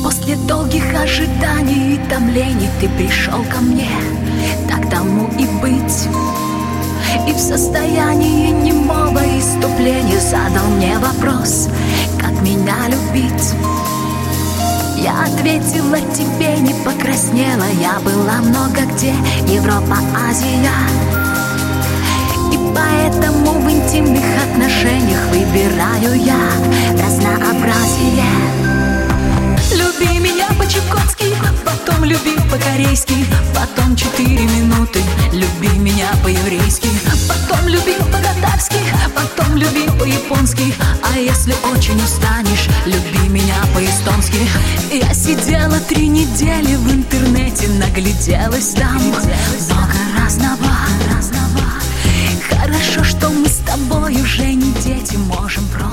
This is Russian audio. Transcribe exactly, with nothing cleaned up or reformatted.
После долгих ожиданий и томлений ты пришел ко мне, так тому и быть. И в состоянии немого исступления задал мне вопрос, как меня любить. Я ответила тебе, не покраснела. Я была много где, Европа, Азия. И поэтому в интимных отношениях выбираю я разнообразие. Люби меня по-чукотски, потом люби по-корейски, потом четыре минуты люби меня по-еврейски, потом люби по-татарски, потом люби по-японски, а если очень устанешь, люби меня по-эстонски. Я сидела три недели в интернете, нагляделась там много разного. Хорошо, что мы с тобой уже не дети, можем просто